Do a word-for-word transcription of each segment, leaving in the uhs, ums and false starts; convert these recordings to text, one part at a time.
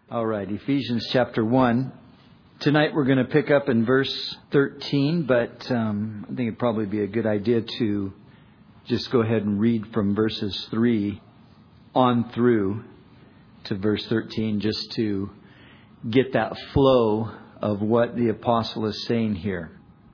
All right, Ephesians chapter one. Tonight we're going to pick up in verse thirteen, but um, I think it'd probably be a good idea to just go ahead and read from verses three on through to verse thirteen, just to get that flow of what the apostle is saying here.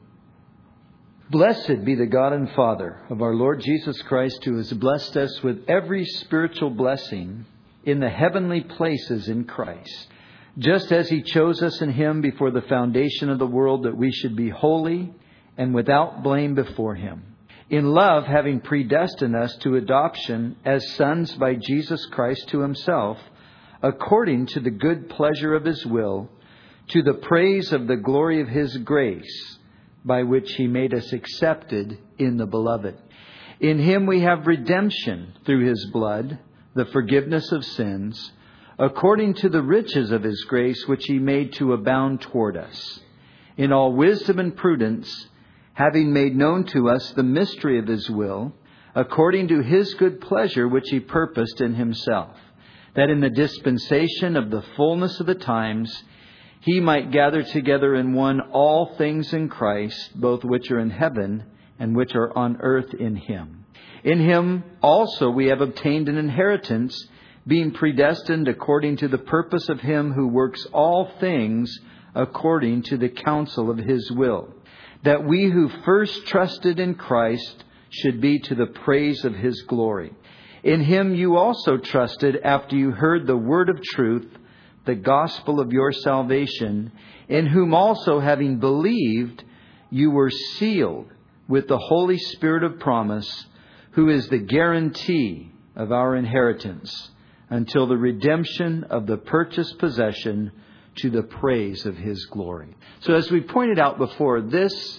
Blessed be the God and Father of our Lord Jesus Christ, who has blessed us with every spiritual blessing in the heavenly places in Christ, just as He chose us in Him before the foundation of the world, that we should be holy and without blame before Him. In love, having predestined us to adoption as sons by Jesus Christ to Himself, according to the good pleasure of His will, to the praise of the glory of His grace, by which He made us accepted in the Beloved. In Him we have redemption through His blood, the forgiveness of sins, according to the riches of His grace, which He made to abound toward us, in all wisdom and prudence, having made known to us the mystery of His will, according to His good pleasure, which He purposed in Himself, that in the dispensation of the fullness of the times He might gather together in one all things in Christ, both which are in heaven and which are on earth in Him. In Him also we have obtained an inheritance, being predestined according to the purpose of Him who works all things according to the counsel of His will, that we who first trusted in Christ should be to the praise of His glory. In Him you also trusted after you heard the word of truth, the gospel of your salvation, in whom also, having believed, you were sealed with the Holy Spirit of promise, who is the guarantee of our inheritance, until the redemption of the purchased possession, to the praise of His glory. So as we pointed out before, this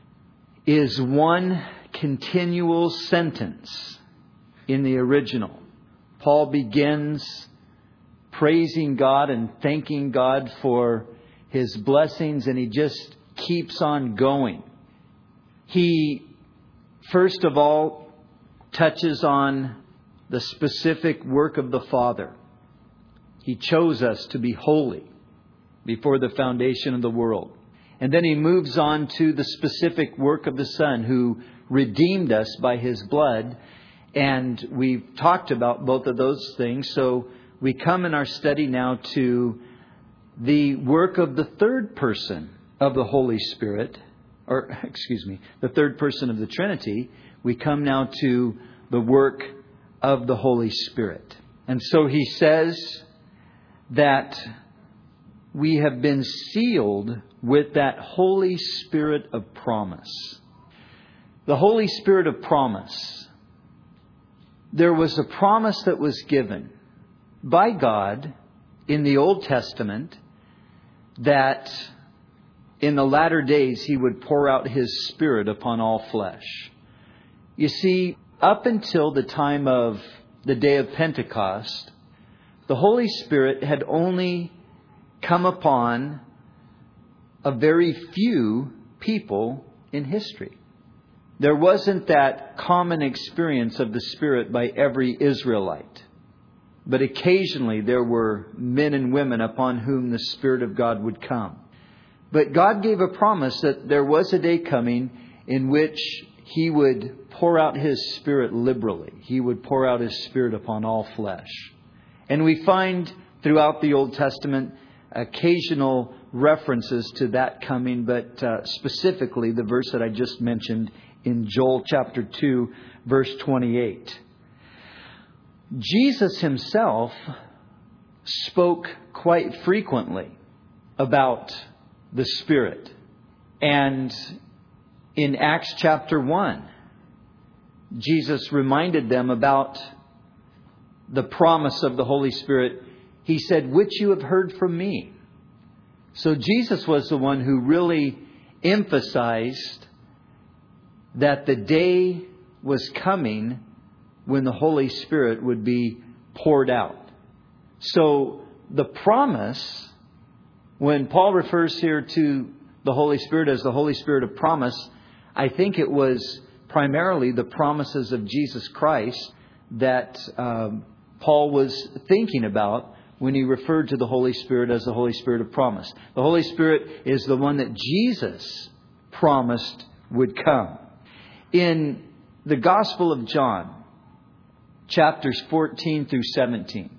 is one continual sentence in the original. Paul begins praising God and thanking God for His blessings, and he just keeps on going. He, first of all, touches on the specific work of the Father. He chose us to be holy before the foundation of the world. And then he moves on to the specific work of the Son, who redeemed us by His blood. And we've talked about both of those things. So we come in our study now to the work of the third person of the Holy Spirit, or excuse me, the third person of the Trinity. We come now to the work of the Holy Spirit. And so he says that we have been sealed with that Holy Spirit of promise. The Holy Spirit of promise. There was a promise that was given by God in the Old Testament that in the latter days He would pour out His Spirit upon all flesh. You see, up until the time of the day of Pentecost, the Holy Spirit had only come upon a very few people in history. There wasn't that common experience of the Spirit by every Israelite. But occasionally there were men and women upon whom the Spirit of God would come. But God gave a promise that there was a day coming in which He would pour out His Spirit liberally. He would pour out His Spirit upon all flesh. And we find throughout the Old Testament occasional references to that coming, but uh, specifically the verse that I just mentioned in Joel chapter two, verse twenty-eight. Jesus Himself spoke quite frequently about the Spirit. And in Acts chapter one, Jesus reminded them about the promise of the Holy Spirit. He said, which you have heard from me. So Jesus was the one who really emphasized that the day was coming when the Holy Spirit would be poured out. So the promise, when Paul refers here to the Holy Spirit as the Holy Spirit of promise, I think it was primarily the promises of Jesus Christ that um, Paul was thinking about when he referred to the Holy Spirit as the Holy Spirit of promise. The Holy Spirit is the one that Jesus promised would come. In the Gospel of John, chapters fourteen through seventeen,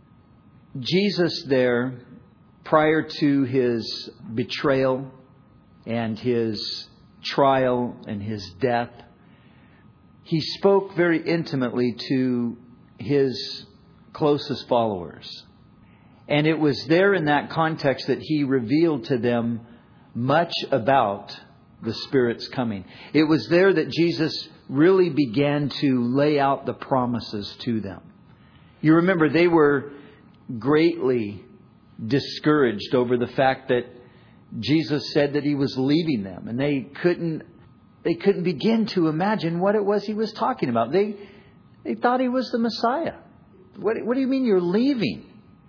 Jesus there, prior to his betrayal and his trial and his death, he spoke very intimately to his closest followers. And it was there in that context that he revealed to them much about the Spirit's coming. It was there that Jesus really began to lay out the promises to them. You remember, they were greatly discouraged over the fact that Jesus said that he was leaving them, and they couldn't they couldn't begin to imagine what it was he was talking about. They they thought he was the Messiah. What, what do you mean you're leaving?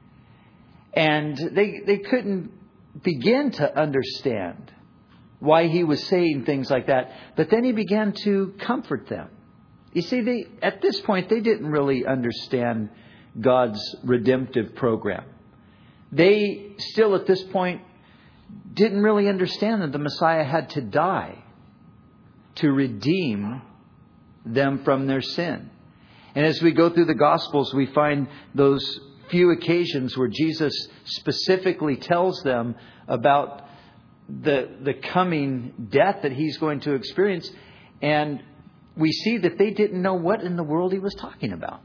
And they they couldn't begin to understand why he was saying things like that. But then he began to comfort them. You see, they at this point, they didn't really understand God's redemptive program. They still at this point didn't really understand that the Messiah had to die to redeem them from their sin. And as we go through the Gospels, we find those few occasions where Jesus specifically tells them about the, the coming death that he's going to experience. And we see that they didn't know what in the world he was talking about.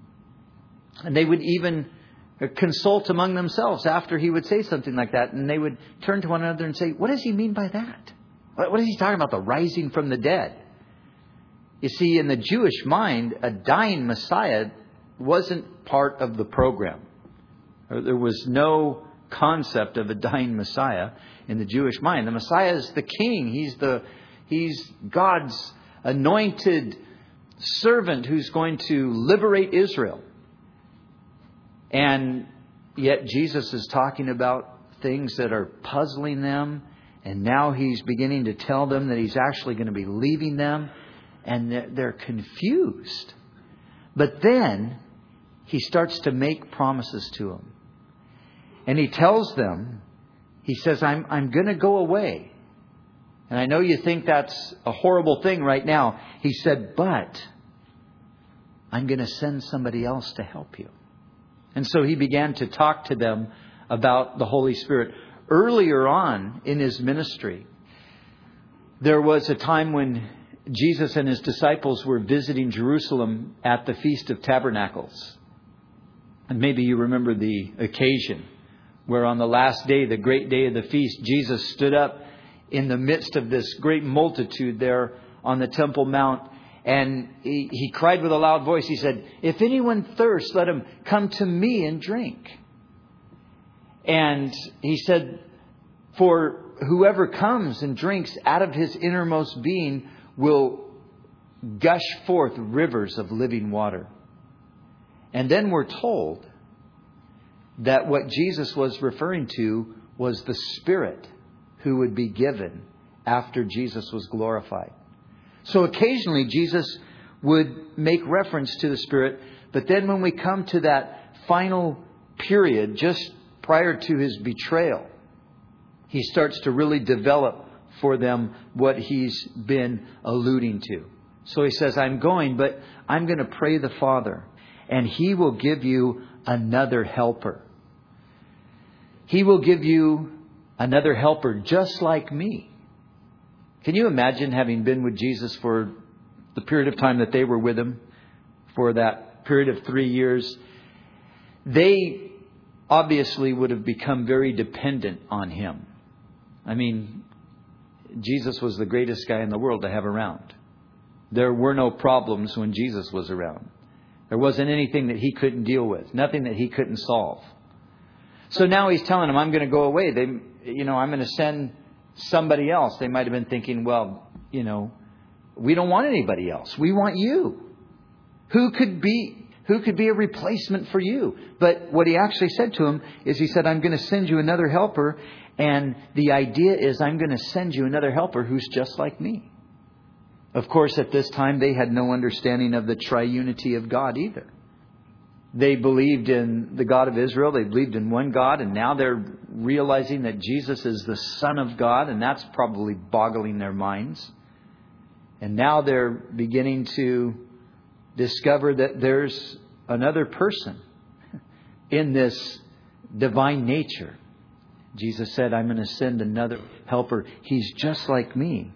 And they would even consult among themselves after he would say something like that. And they would turn to one another and say, what does he mean by that? What is he talking about? The rising from the dead? You see, in the Jewish mind, a dying Messiah wasn't part of the program. There was no concept of a dying Messiah in the Jewish mind. The Messiah is the king. He's the he's God's anointed servant who's going to liberate Israel. And yet Jesus is talking about things that are puzzling them. And now he's beginning to tell them that he's actually going to be leaving them. And they're, they're confused. But then he starts to make promises to them. And he tells them, he says, I'm, I'm going to go away. And I know you think that's a horrible thing right now. He said, but I'm going to send somebody else to help you. And so he began to talk to them about the Holy Spirit. Earlier on in his ministry, there was a time when Jesus and his disciples were visiting Jerusalem at the Feast of Tabernacles. And maybe you remember the occasion where on the last day, the great day of the feast, Jesus stood up in the midst of this great multitude there on the Temple Mount. And he, he cried with a loud voice. He said, if anyone thirsts, let him come to me and drink. And he said, for whoever comes and drinks out of his innermost being will gush forth rivers of living water. And then we're told that what Jesus was referring to was the Spirit who would be given after Jesus was glorified. So occasionally Jesus would make reference to the Spirit. But then when we come to that final period, just prior to his betrayal, he starts to really develop for them what he's been alluding to. So he says, I'm going, but I'm going to pray the Father, and he will give you another helper. He will give you another helper just like me. Can you imagine having been with Jesus for the period of time that they were with him, for that period of three years? They obviously would have become very dependent on him. I mean, Jesus was the greatest guy in the world to have around. There were no problems when Jesus was around. There wasn't anything that he couldn't deal with, nothing that he couldn't solve. So now he's telling them, I'm going to go away. They, you know, I'm going to send somebody else. They might have been thinking, well, you know, we don't want anybody else. We want you. Who could be, who could be a replacement for you? But what he actually said to him is he said, I'm going to send you another helper. And the idea is I'm going to send you another helper who's just like me. Of course, at this time, they had no understanding of the triunity of God either. They believed in the God of Israel. They believed in one God. And now they're realizing that Jesus is the Son of God. And that's probably boggling their minds. And now they're beginning to discover that there's another person in this divine nature. Jesus said, I'm going to send another helper. He's just like me.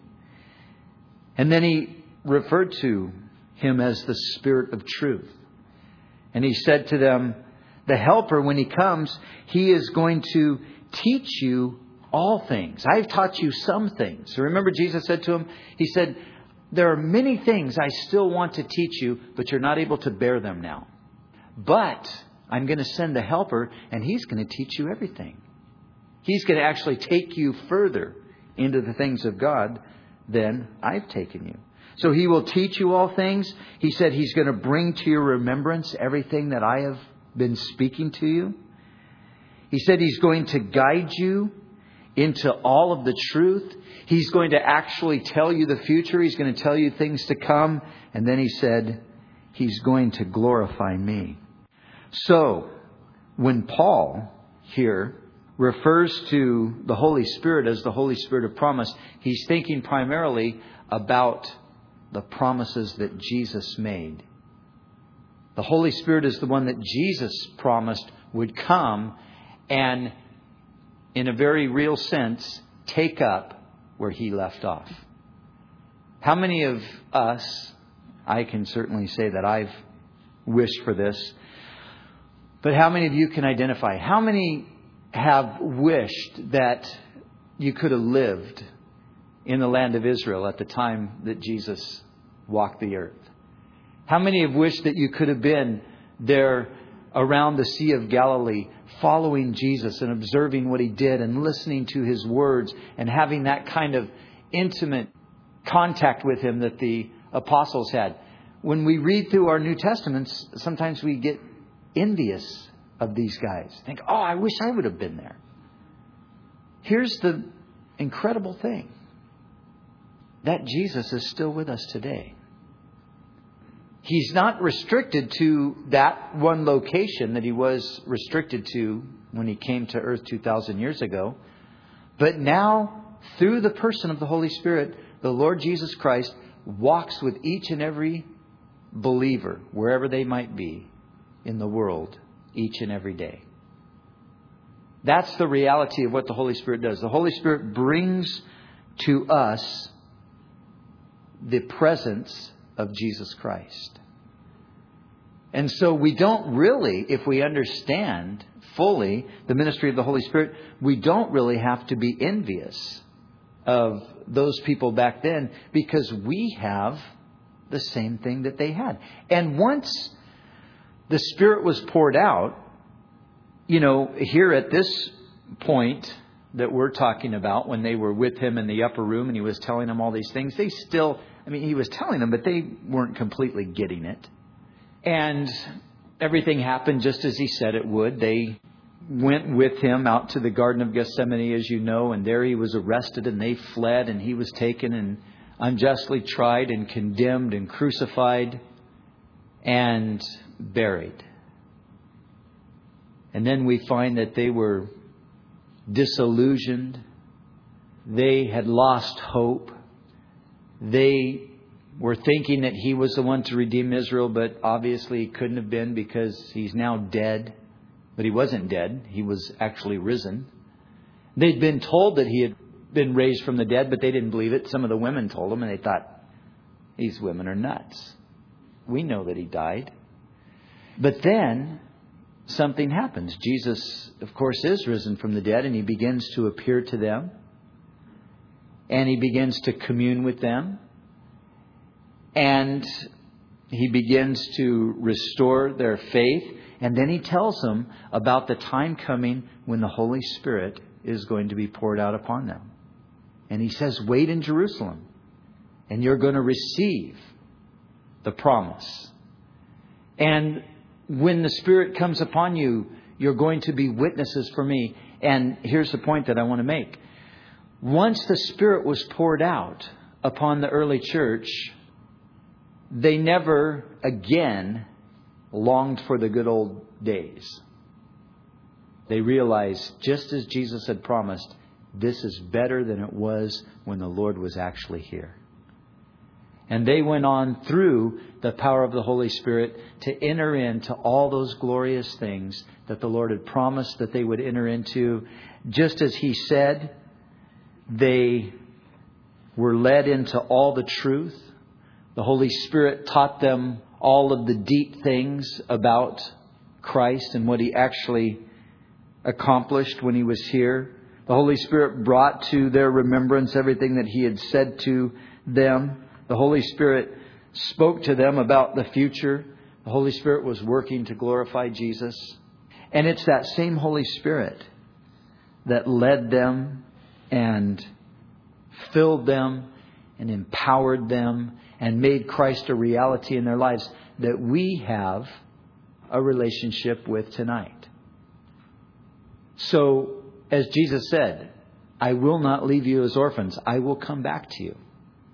And then he referred to him as the Spirit of truth. And he said to them, the helper, when he comes, he is going to teach you all things. I've taught you some things. So remember, Jesus said to him, he said, there are many things I still want to teach you, but you're not able to bear them now. But I'm going to send the helper, and he's going to teach you everything. He's going to actually take you further into the things of God than I've taken you. So he will teach you all things. He said he's going to bring to your remembrance everything that I have been speaking to you. He said he's going to guide you into all of the truth. He's going to actually tell you the future. He's going to tell you things to come. And then he said, he's going to glorify me. So when Paul here refers to the Holy Spirit as the Holy Spirit of promise, he's thinking primarily about the promises that Jesus made. The Holy Spirit is the one that Jesus promised would come and, in a very real sense, take up where he left off. How many of us, I can certainly say that I've wished for this, but how many of you can identify? How many have wished that you could have lived in the land of Israel at the time that Jesus walked the earth? How many have wished that you could have been there around the Sea of Galilee, following Jesus and observing what he did and listening to his words and having that kind of intimate contact with him that the apostles had? When we read through our New Testaments, sometimes we get envious of these guys. Think, oh, I wish I would have been there. Here's the incredible thing. That Jesus is still with us today. He's not restricted to that one location that he was restricted to when he came to earth two thousand years ago. But now, through the person of the Holy Spirit, the Lord Jesus Christ walks with each and every believer, wherever they might be in the world, each and every day. That's the reality of what the Holy Spirit does. The Holy Spirit brings to us the presence of Jesus Christ. And so we don't really, if we understand fully the ministry of the Holy Spirit, we don't really have to be envious of those people back then, because we have the same thing that they had. And once the Spirit was poured out, you know, here at this point that we're talking about, when they were with him in the upper room and he was telling them all these things, they still, I mean, he was telling them, but they weren't completely getting it. And everything happened just as he said it would. They went with him out to the Garden of Gethsemane, as you know, and there he was arrested and they fled, and he was taken and unjustly tried and condemned and crucified and buried. And then we find that they were disillusioned. They had lost hope. They were thinking that he was the one to redeem Israel, but obviously he couldn't have been, because he's now dead. But he wasn't dead. He was actually risen. They'd been told that he had been raised from the dead, but they didn't believe it. Some of the women told them, and they thought, these women are nuts. We know that he died. But then something happens. Jesus, of course, is risen from the dead, and he begins to appear to them. And he begins to commune with them. And he begins to restore their faith. And then he tells them about the time coming when the Holy Spirit is going to be poured out upon them. And he says, wait in Jerusalem, and you're going to receive the promise. And when the Spirit comes upon you, you're going to be witnesses for me. And here's the point that I want to make. Once the Spirit was poured out upon the early church, they never again longed for the good old days. They realized, just as Jesus had promised, this is better than it was when the Lord was actually here. And they went on through the power of the Holy Spirit to enter into all those glorious things that the Lord had promised that they would enter into. Just as He said, they were led into all the truth. The Holy Spirit taught them all of the deep things about Christ and what He actually accomplished when He was here. The Holy Spirit brought to their remembrance everything that He had said to them. The Holy Spirit spoke to them about the future. The Holy Spirit was working to glorify Jesus. And it's that same Holy Spirit that led them and filled them and empowered them and made Christ a reality in their lives that we have a relationship with tonight. So, as Jesus said, I will not leave you as orphans. I will come back to you.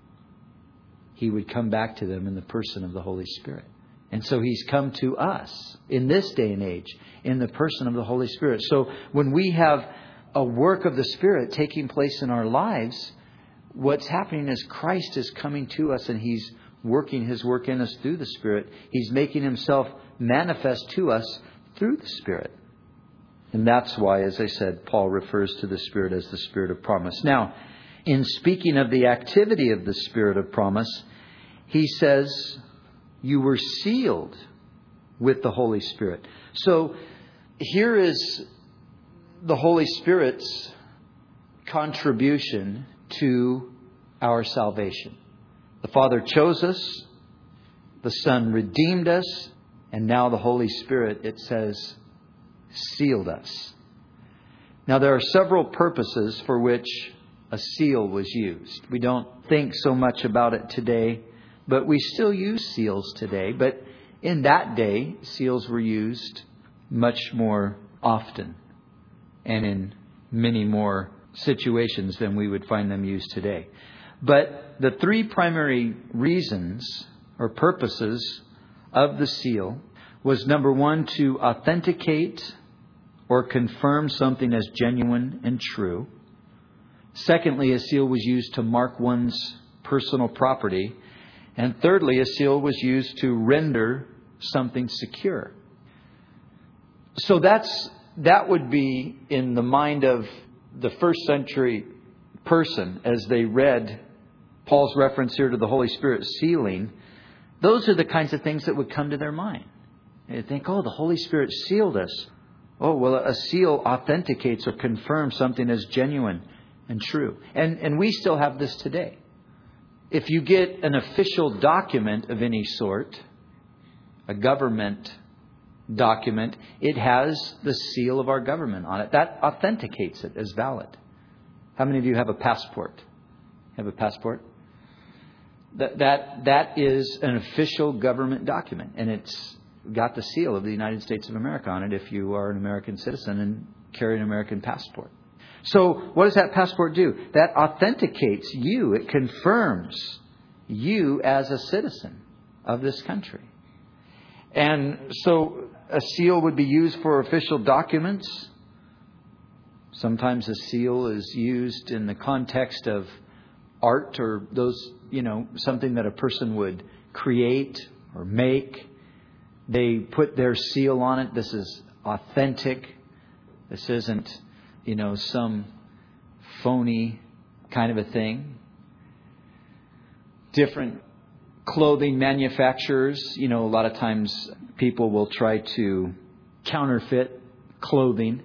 He would come back to them in the person of the Holy Spirit. And so He's come to us in this day and age in the person of the Holy Spirit. So when we have a work of the Spirit taking place in our lives, what's happening is Christ is coming to us and He's working His work in us through the Spirit. He's making Himself manifest to us through the Spirit. And that's why, as I said, Paul refers to the Spirit as the Spirit of promise. Now, in speaking of the activity of the Spirit of promise, he says, you were sealed with the Holy Spirit. So here is the Holy Spirit's contribution to our salvation. The Father chose us, the Son redeemed us, and now the Holy Spirit, it says, sealed us. Now there are several purposes for which a seal was used. We don't think so much about it today, but we still use seals today. But in that day, seals were used much more often and in many more situations than we would find them used today. But the three primary reasons or purposes of the seal was, number one, to authenticate or confirm something as genuine and true. Secondly, a seal was used to mark one's personal property. And thirdly, a seal was used to render something secure. So that's that would be in the mind of the first century person as they read Paul's reference here to the Holy Spirit sealing. Those are the kinds of things that would come to their mind. They think, oh, the Holy Spirit sealed us. Oh, well, a seal authenticates or confirms something as genuine and true. And and we still have this today. If you get an official document of any sort, a government document, it has the seal of our government on it. That authenticates it as valid. How many of you have a passport? Have a passport? That that that is an official government document, and it's got the seal of the United States of America on it if you are an American citizen and carry an American passport. So what does that passport do? That authenticates you. It confirms you as a citizen of this country. And so a seal would be used for official documents. Sometimes a seal is used in the context of art or those, you know, something that a person would create or make. They put their seal on it. This is authentic. This isn't, you know, some phony kind of a thing. Different clothing manufacturers, you know, a lot of times people will try to counterfeit clothing,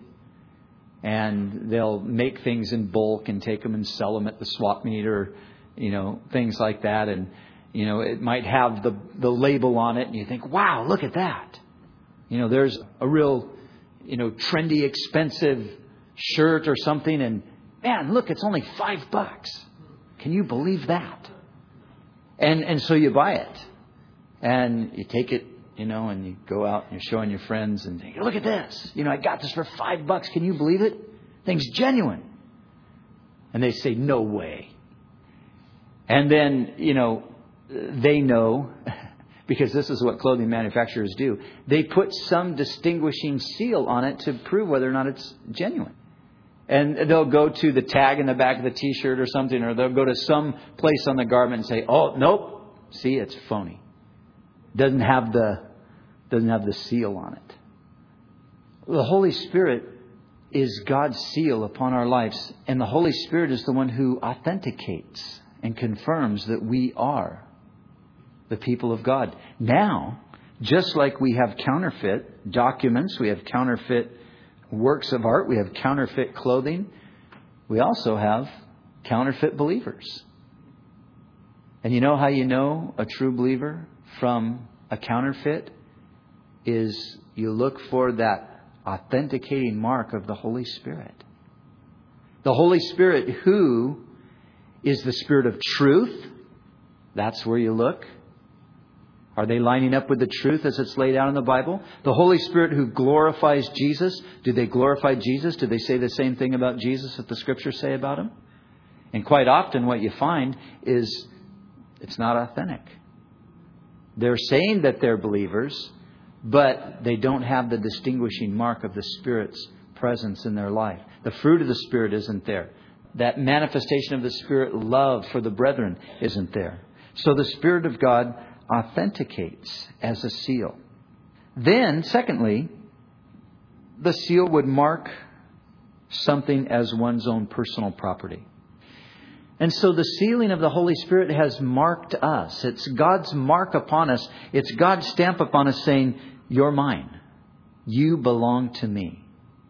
and they'll make things in bulk and take them and sell them at the swap meet or, you know, things like that. And, you know, it might have the, the label on it and you think, wow, look at that. You know, there's a real, you know, trendy, expensive shirt or something, and man, look, it's only five bucks. Can you believe that? And and so you buy it, and you take it, you know, and you go out and you're showing your friends and think, look at this. You know, I got this for five bucks. Can you believe it? Thing's genuine. And they say, no way. And then, you know, they know Because this is what clothing manufacturers do. They put some distinguishing seal on it to prove whether or not it's genuine. And they'll go to the tag in the back of the T-shirt or something, or they'll go to some place on the garment and say, "Oh, nope, see, it's phony. Doesn't have the doesn't have the seal on it." The Holy Spirit is God's seal upon our lives, and the Holy Spirit is the one who authenticates and confirms that we are the people of God. Now, just like we have counterfeit documents, we have counterfeit works of art, we have counterfeit clothing, we also have counterfeit believers. And you know how you know a true believer from a counterfeit? Is you look for that authenticating mark of the Holy Spirit. The Holy Spirit, who is the Spirit of truth. That's where you look. Are they lining up with the truth as it's laid out in the Bible? The Holy Spirit who glorifies Jesus. Do they glorify Jesus? Do they say the same thing about Jesus that the Scriptures say about Him? And quite often what you find is it's not authentic. They're saying that they're believers, but they don't have the distinguishing mark of the Spirit's presence in their life. The fruit of the Spirit isn't there. That manifestation of the Spirit love for the brethren isn't there. So the Spirit of God authenticates as a seal. Then, secondly, the seal would mark something as one's own personal property. And so the sealing of the Holy Spirit has marked us. It's God's mark upon us. It's God's stamp upon us saying, "You're mine. You belong to me."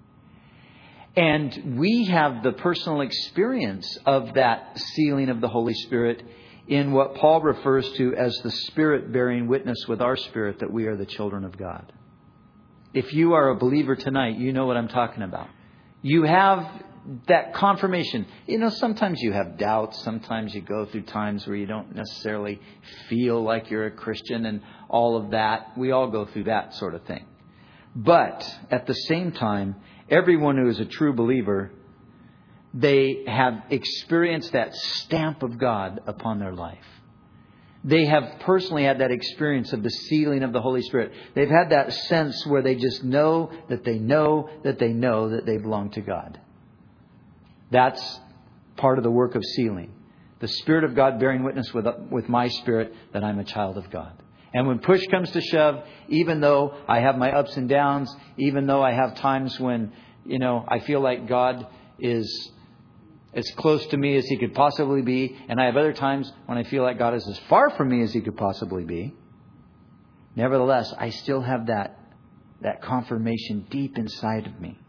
And we have the personal experience of that sealing of the Holy Spirit in what Paul refers to as the Spirit bearing witness with our spirit that we are the children of God. If you are a believer tonight, you know what I'm talking about. You have that confirmation. You know, sometimes you have doubts. Sometimes you go through times where you don't necessarily feel like you're a Christian and all of that. We all go through that sort of thing. But at the same time, everyone who is a true believer, they have experienced that stamp of God upon their life. They have personally had that experience of the sealing of the Holy Spirit. They've had that sense where they just know that they know that they know that they belong to God. That's part of the work of sealing. The Spirit of God bearing witness with, with my spirit that I'm a child of God. And when push comes to shove, even though I have my ups and downs, even though I have times when, you know, I feel like God is as close to me as He could possibly be, and I have other times when I feel like God is as far from me as He could possibly be, nevertheless, I still have that, that confirmation deep inside of me.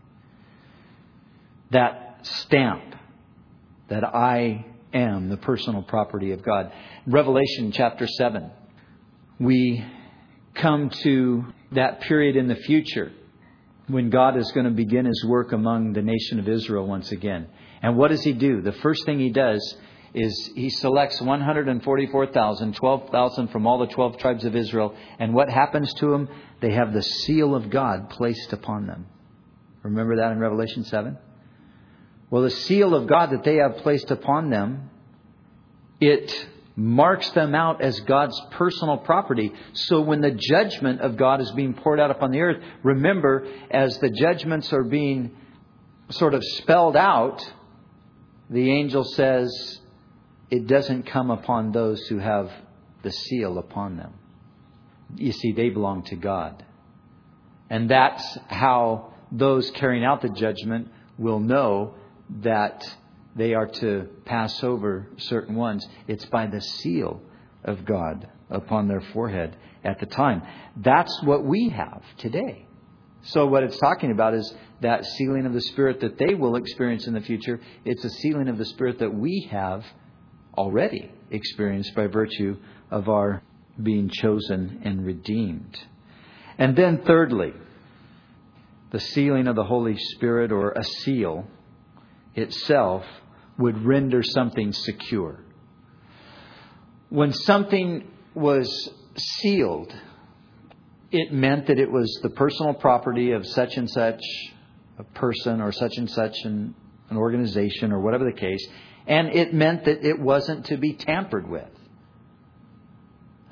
That stamp that I am the personal property of God. Revelation chapter seven. We come to that period in the future when God is going to begin His work among the nation of Israel once again. And what does He do? The first thing He does is He selects one hundred forty-four thousand, twelve thousand from all the twelve tribes of Israel. And what happens to them? They have the seal of God placed upon them. Remember that in Revelation seven? Well, the seal of God that they have placed upon them, it marks them out as God's personal property. So when the judgment of God is being poured out upon the earth, remember, as the judgments are being sort of spelled out, the angel says it doesn't come upon those who have the seal upon them. You see, they belong to God. And that's how those carrying out the judgment will know that they are to pass over certain ones. It's by the seal of God upon their forehead at the time. That's what we have today. So what it's talking about is that sealing of the Spirit that they will experience in the future. It's a sealing of the Spirit that we have already experienced by virtue of our being chosen and redeemed. And then thirdly, the sealing of the Holy Spirit, or a seal itself, would render something secure. When something was sealed, it meant that it was the personal property of such and such a person, or such and such an, an organization, or whatever the case. And it meant that it wasn't to be tampered with.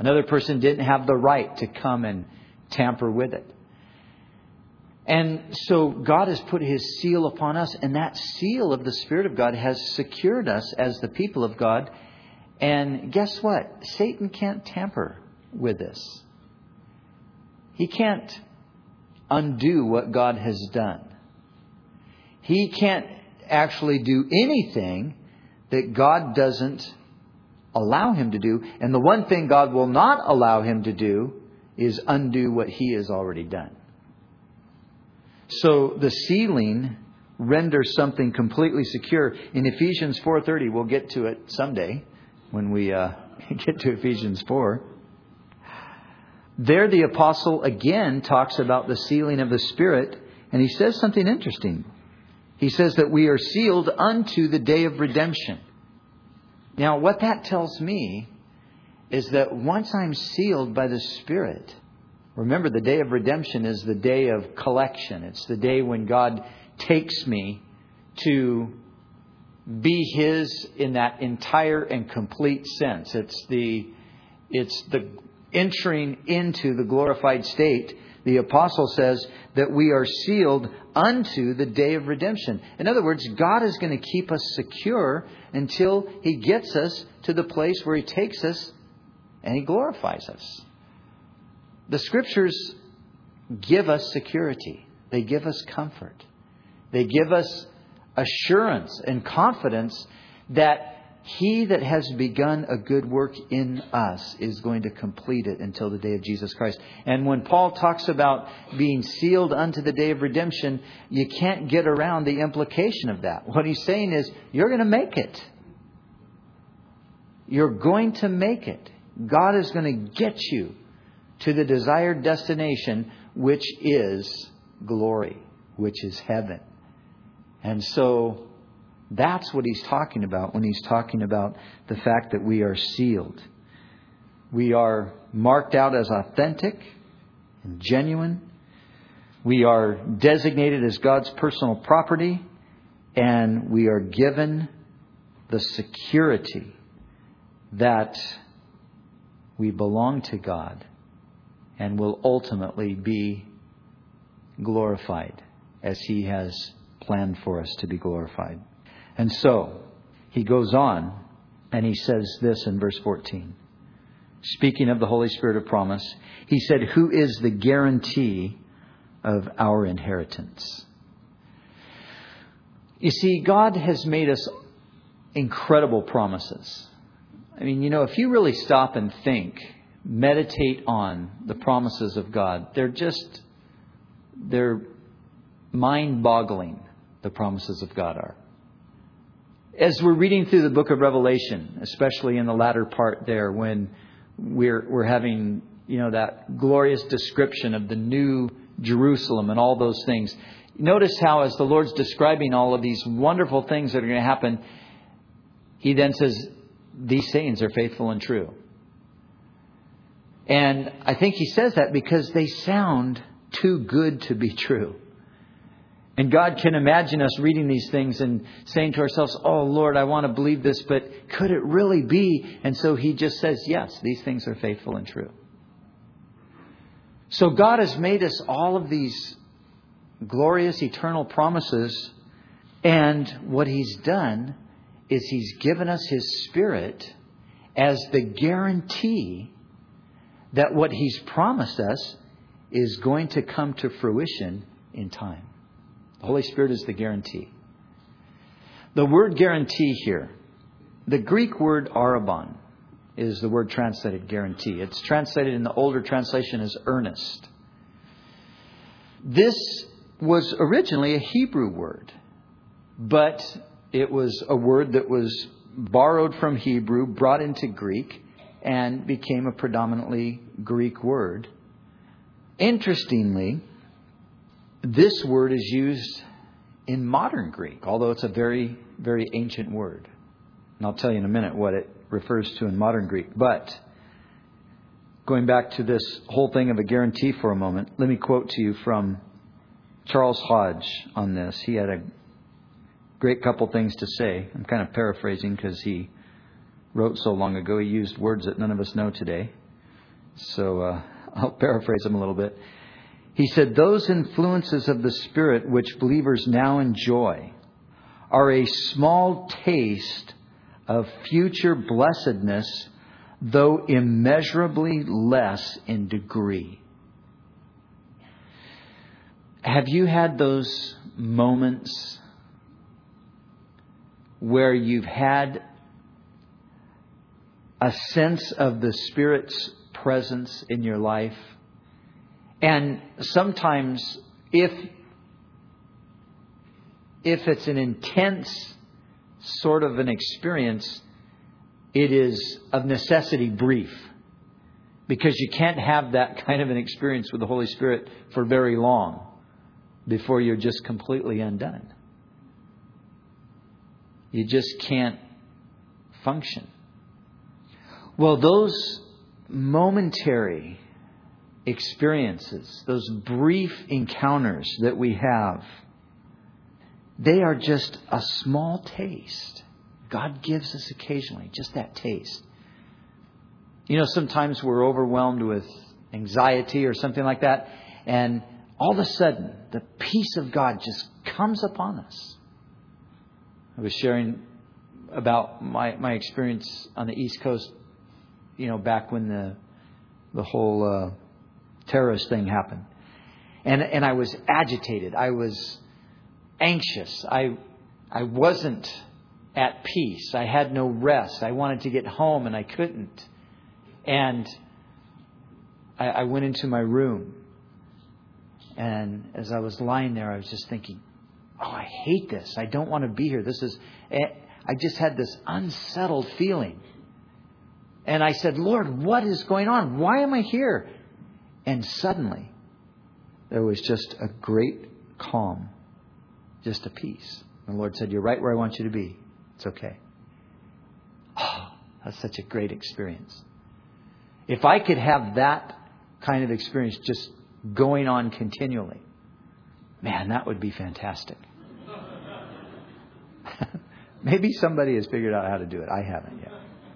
Another person didn't have the right to come and tamper with it. And so God has put His seal upon us, and that seal of the Spirit of God has secured us as the people of God. And guess what? Satan can't tamper with this. He can't undo what God has done. He can't actually do anything that God doesn't allow him to do. And the one thing God will not allow him to do is undo what He has already done. So the sealing renders something completely secure. In Ephesians four thirty, we'll get to it someday when we uh, get to Ephesians four. There the apostle again talks about the sealing of the Spirit, and he says something interesting. He says that we are sealed unto the day of redemption. Now, what that tells me is that once I'm sealed by the Spirit, remember, the day of redemption is the day of collection. It's the day when God takes me to be His in that entire and complete sense. It's the, it's the entering into the glorified state. The apostle says that we are sealed unto the day of redemption. In other words, God is going to keep us secure until He gets us to the place where He takes us and He glorifies us. The Scriptures give us security. They give us comfort. They give us assurance and confidence that He that has begun a good work in us is going to complete it until the day of Jesus Christ. And when Paul talks about being sealed unto the day of redemption, you can't get around the implication of that. What he's saying is, you're going to make it. You're going to make it. God is going to get you to the desired destination, which is glory, which is heaven. And so that's what he's talking about when he's talking about the fact that we are sealed. We are marked out as authentic and genuine. We are designated as God's personal property. And we are given the security that we belong to God and will ultimately be glorified as He has planned for us to be glorified. And so he goes on and he says this in verse fourteen. Speaking of the Holy Spirit of promise, he said, who is the guarantee of our inheritance? You see, God has made us incredible promises. I mean, you know, if you really stop and think, meditate on the promises of God, they're just, they're mind-boggling, the promises of God are. As we're reading through the book of Revelation, especially in the latter part there, when we're we're having, you know, that glorious description of the new Jerusalem and all those things. Notice how as the Lord's describing all of these wonderful things that are going to happen, He then says, these sayings are faithful and true. And I think He says that because they sound too good to be true. And God can imagine us reading these things and saying to ourselves, oh, Lord, I want to believe this, but could it really be? And so He just says, yes, these things are faithful and true. So God has made us all of these glorious eternal promises. And what He's done is He's given us His Spirit as the guarantee that what He's promised us is going to come to fruition in time. The Holy Spirit is the guarantee. The word guarantee here, the Greek word arabon, is the word translated guarantee. It's translated in the older translation as earnest. This was originally a Hebrew word, but it was a word that was borrowed from Hebrew, brought into Greek, and became a predominantly Greek word. Interestingly, this word is used in modern Greek, although it's a very, very ancient word. And I'll tell you in a minute what it refers to in modern Greek. But going back to this whole thing of a guarantee for a moment, let me quote to you from Charles Hodge on this. He had a great couple things to say. I'm kind of paraphrasing because he wrote so long ago. He used words that none of us know today. So uh, I'll paraphrase him a little bit. He said, those influences of the Spirit which believers now enjoy are a small taste of future blessedness, though immeasurably less in degree. Have you had those moments where you've had a sense of the Spirit's presence in your life? And sometimes if if it's an intense sort of an experience, it is of necessity brief. Because you can't have that kind of an experience with the Holy Spirit for very long before you're just completely undone. You just can't function. Well, those momentary experiences, those brief encounters that we have, they are just a small taste. God gives us occasionally just that taste. You know, sometimes we're overwhelmed with anxiety or something like that, and all of a sudden, the peace of God just comes upon us. I was sharing about my, my experience on the East Coast, you know, back when the the whole uh, terrorist thing happened. And and I was agitated. I was anxious. I I wasn't at peace. I had no rest. I wanted to get home and I couldn't. And I, I went into my room. And as I was lying there, I was just thinking, oh, I hate this. I don't want to be here. This is, I just had this unsettled feeling. And I said, Lord, what is going on? Why am I here? And suddenly, there was just a great calm, just a peace. And the Lord said, you're right where I want you to be. It's okay. Oh, that's such a great experience. If I could have that kind of experience just going on continually, man, that would be fantastic. Maybe somebody has figured out how to do it. I haven't yet.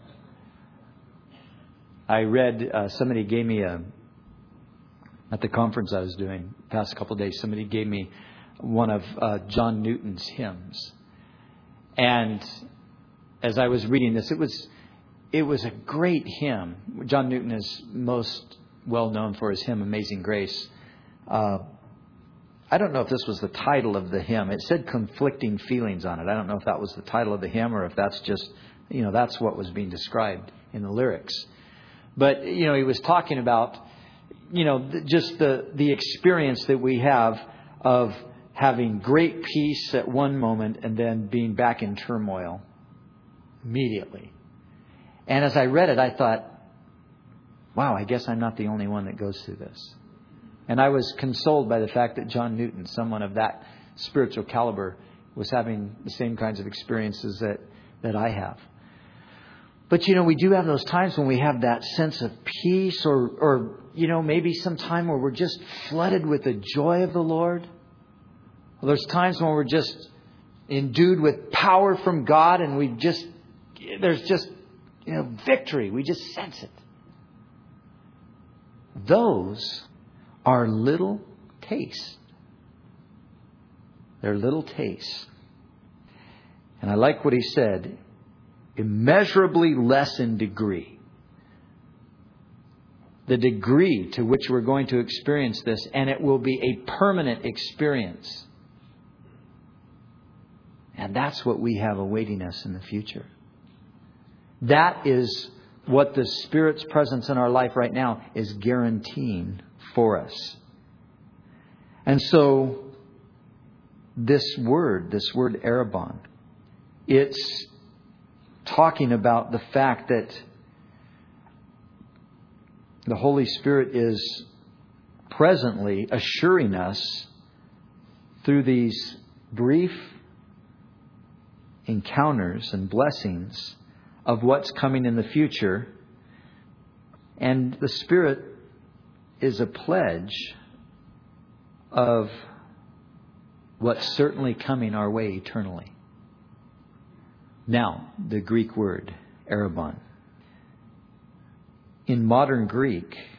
I read, uh, somebody gave me a, at the conference I was doing the past couple of days, somebody gave me one of uh, John Newton's hymns. And as I was reading this, it was it was a great hymn. John Newton is most well known for his hymn, Amazing Grace. Uh, I don't know if this was the title of the hymn. It said conflicting feelings on it. I don't know if that was the title of the hymn or if that's just, you know, that's what was being described in the lyrics. But, you know, he was talking about, you know, just the, the experience that we have of having great peace at one moment and then being back in turmoil immediately. And as I read it, I thought, wow, I guess I'm not the only one that goes through this. And I was consoled by the fact that John Newton, someone of that spiritual caliber, was having the same kinds of experiences that, that I have. But, you know, we do have those times when we have that sense of peace or, or, you know, maybe some time where we're just flooded with the joy of the Lord. Well, there's times when we're just endued with power from God and we just, there's just, you know, victory. We just sense it. Those are little tastes. They're little tastes. And I like what he said, immeasurably less in degree. The degree to which we're going to experience this, and it will be a permanent experience. And that's what we have awaiting us in the future. That is what the Spirit's presence in our life right now is guaranteeing for us. And so this word, this word Arabon, it's talking about the fact that the Holy Spirit is presently assuring us through these brief encounters and blessings of what's coming in the future. And the Spirit is a pledge of what's certainly coming our way eternally. Now, the Greek word, Arabon. In modern Greek,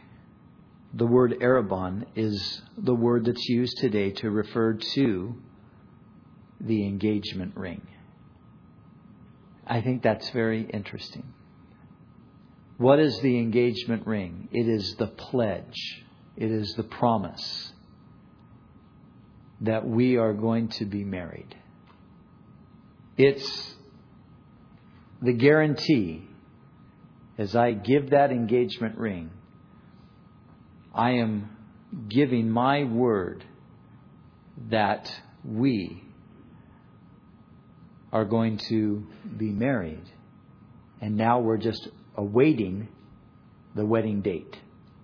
The word Arabon is the word that's used today to refer to the engagement ring. I think that's very interesting. What is the engagement ring? It is the pledge. It is the promise that we are going to be married. It's the guarantee. As I give that engagement ring, I am giving my word that we are going to be married. And now we're just awaiting the wedding date.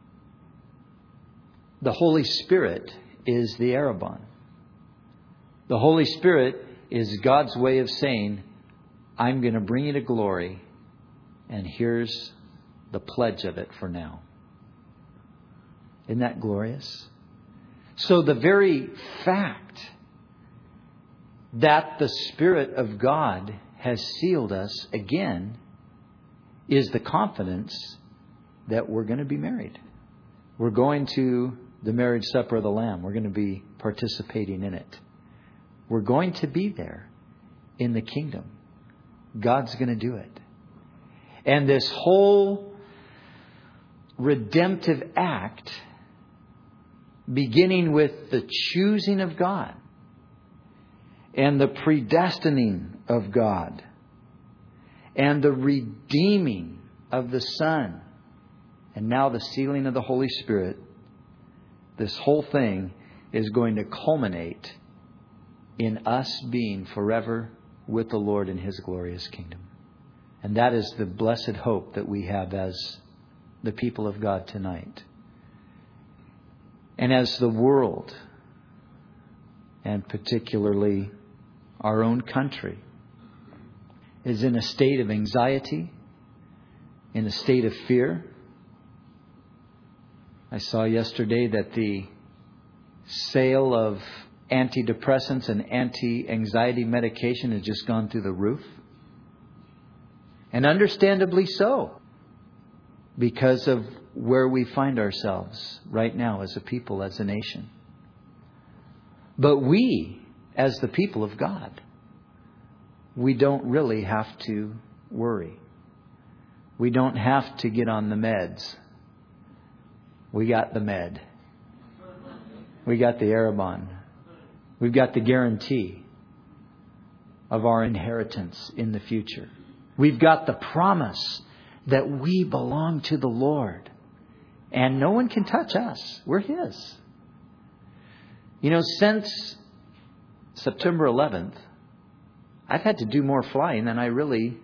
The Holy Spirit is the Arabon. The Holy Spirit is God's way of saying, I'm going to bring you to glory, and here's the pledge of it for now. Isn't that glorious? So the very fact that the Spirit of God has sealed us again is the confidence that we're going to be married. We're going to the marriage supper of the Lamb. We're going to be participating in it. We're going to be there in the kingdom. God's going to do it. And this whole redemptive act, beginning with the choosing of God and the predestining of God and the redeeming of the Son and now the sealing of the Holy Spirit, this whole thing is going to culminate in us being forever with the Lord in His glorious kingdom. And that is the blessed hope that we have as the people of God tonight. And as the world, and particularly our own country, is in a state of anxiety, in a state of fear. I saw yesterday that the sale of antidepressants and anti-anxiety medication has just gone through the roof. And understandably so, because of where we find ourselves right now as a people, as a nation. But we, as the people of God, we don't really have to worry. We don't have to get on the meds. We got the med. We got the Arabon. We've got the guarantee of our inheritance in the future. We've got the promise that we belong to the Lord. And no one can touch us. We're His. You know, since September eleventh, I've had to do more flying than I really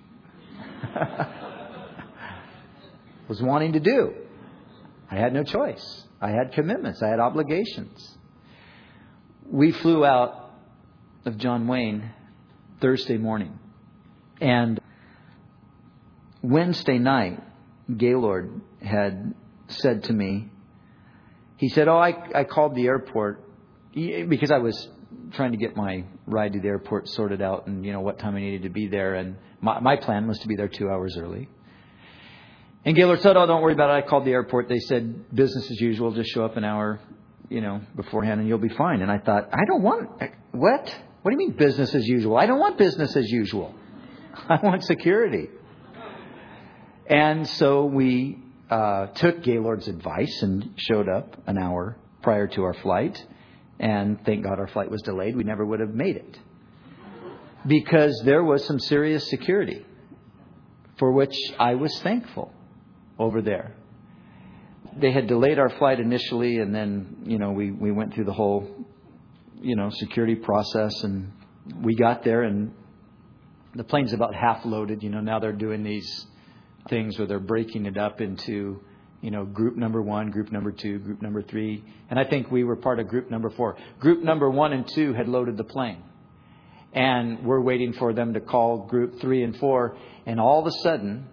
was wanting to do. I had no choice. I had commitments. I had obligations. We flew out of John Wayne Thursday morning. And Wednesday night, Gaylord had said to me, he said, oh, I, I called the airport because I was trying to get my ride to the airport sorted out and, you know, what time I needed to be there. And my, my plan was to be there two hours early. And Gaylord said, oh, don't worry about it. I called the airport. They said, business as usual. Just show up an hour, you know, beforehand and you'll be fine. And I thought, I don't want, what? What do you mean business as usual? I don't want business as usual. I want security. And so we uh, took Gaylord's advice and showed up an hour prior to our flight. And thank God our flight was delayed. We never would have made it. Because there was some serious security for which I was thankful over there. They had delayed our flight initially, and then, you know, we, we went through the whole, you know, security process, and we got there, and the plane's about half loaded. You know, now they're doing these things where they're breaking it up into, you know, group number one, group number two, group number three. And I think we were part of group number four. Group number one and two had loaded the plane. And we're waiting for them to call group three and four. And all of a sudden,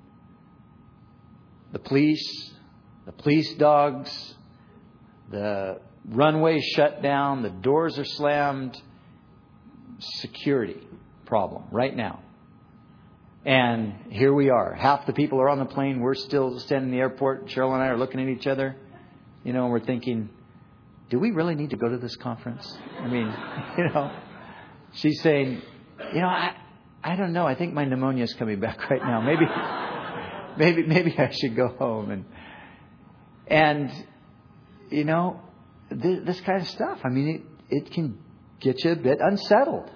the police, the police dogs, the runway shut down, the doors are slammed. Security problem right now. And here we are. Half the people are on the plane. We're still standing in the airport. Cheryl and I are looking at each other. You know, and we're thinking, do we really need to go to this conference? I mean, you know, she's saying, you know, I, I don't know. I think my pneumonia is coming back right now. Maybe, maybe, maybe I should go home. And, and, you know, this, this kind of stuff. I mean, it, it can get you a bit unsettled.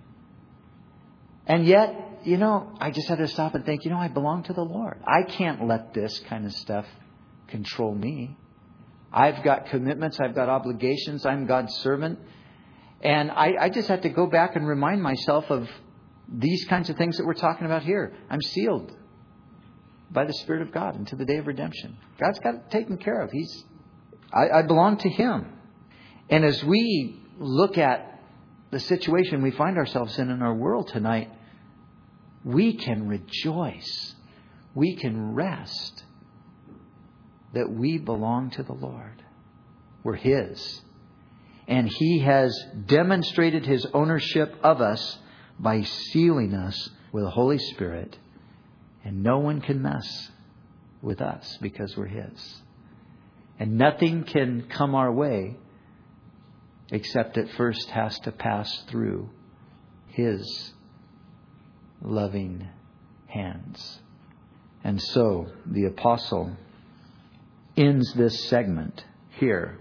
And yet, you know, I just had to stop and think, you know, I belong to the Lord. I can't let this kind of stuff control me. I've got commitments. I've got obligations. I'm God's servant. And I, I just have to go back and remind myself of these kinds of things that we're talking about here. I'm sealed by the Spirit of God until the day of redemption. God's got it taken care of. He's, I, I belong to Him. And as we look at the situation we find ourselves in in our world tonight, we can rejoice. We can rest that we belong to the Lord. We're His. And He has demonstrated His ownership of us by sealing us with the Holy Spirit. And no one can mess with us because we're His. And nothing can come our way except it first has to pass through His loving hands. And so the apostle ends this segment here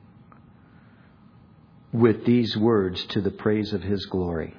with these words to the praise of His glory.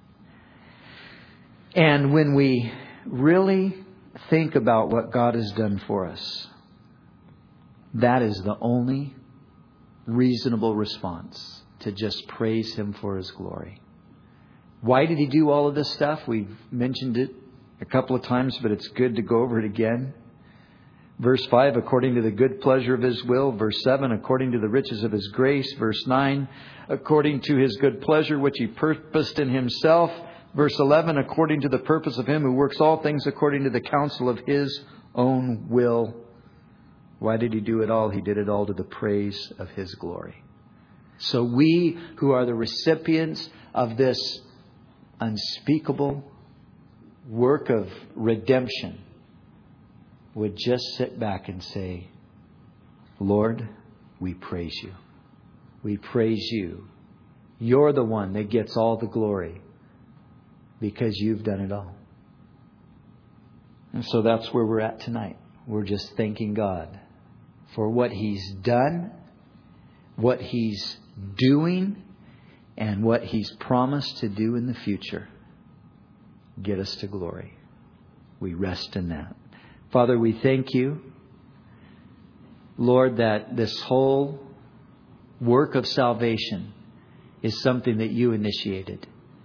And when we really think about what God has done for us, that is the only reasonable response, to just praise Him for His glory. Why did He do all of this stuff? We've mentioned it a couple of times, but it's good to go over it again. Verse five, according to the good pleasure of His will. Verse seven, according to the riches of His grace. Verse nine, according to His good pleasure, which He purposed in Himself. Verse eleven, according to the purpose of Him who works all things according to the counsel of His own will. Why did He do it all? He did it all to the praise of His glory. So we who are the recipients of this unspeakable work of redemption would just sit back and say, Lord, we praise You. We praise You. You're the one that gets all the glory because You've done it all. And so that's where we're at tonight. We're just thanking God for what He's done, what He's doing, and what He's promised to do in the future. Get us to glory. We rest in that. Father, we thank You, Lord, that this whole work of salvation is something that You initiated.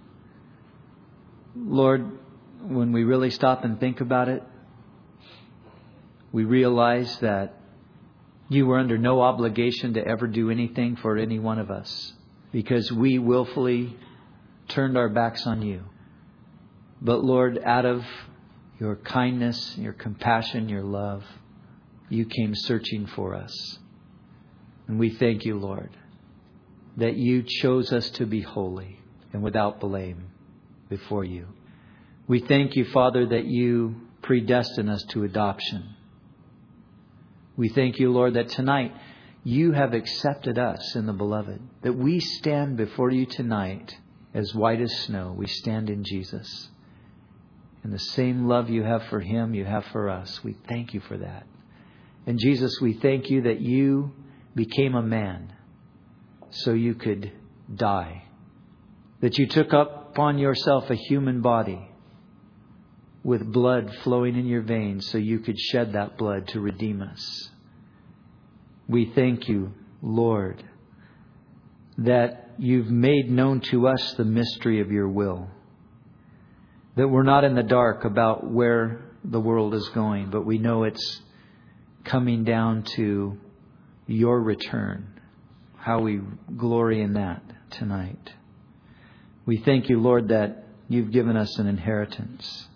Lord, when we really stop and think about it, we realize that You were under no obligation to ever do anything for any one of us because we willfully turned our backs on You. But Lord, out of Your kindness, Your compassion, Your love, You came searching for us. And we thank You, Lord, that You chose us to be holy and without blame before You. We thank You, Father, that You predestined us to adoption. We thank You, Lord, that tonight You have accepted us in the Beloved, that we stand before You tonight as white as snow. We stand in Jesus. And the same love You have for Him, You have for us. We thank You for that. And Jesus, we thank You that You became a man so You could die. That You took upon Yourself a human body with blood flowing in Your veins so You could shed that blood to redeem us. We thank You, Lord, that You've made known to us the mystery of Your will. That we're not in the dark about where the world is going, but we know it's coming down to Your return. How we glory in that tonight. We thank You, Lord, that You've given us an inheritance.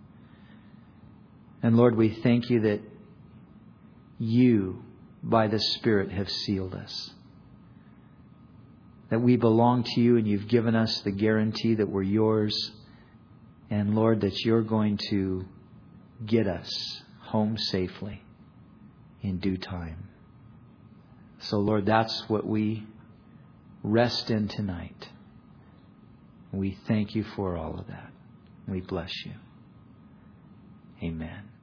And Lord, we thank You that You, by the Spirit, have sealed us. That we belong to You and You've given us the guarantee that we're Yours. And Lord, that You're going to get us home safely in due time. So, Lord, that's what we rest in tonight. We thank you for all of that. We bless you. Amen.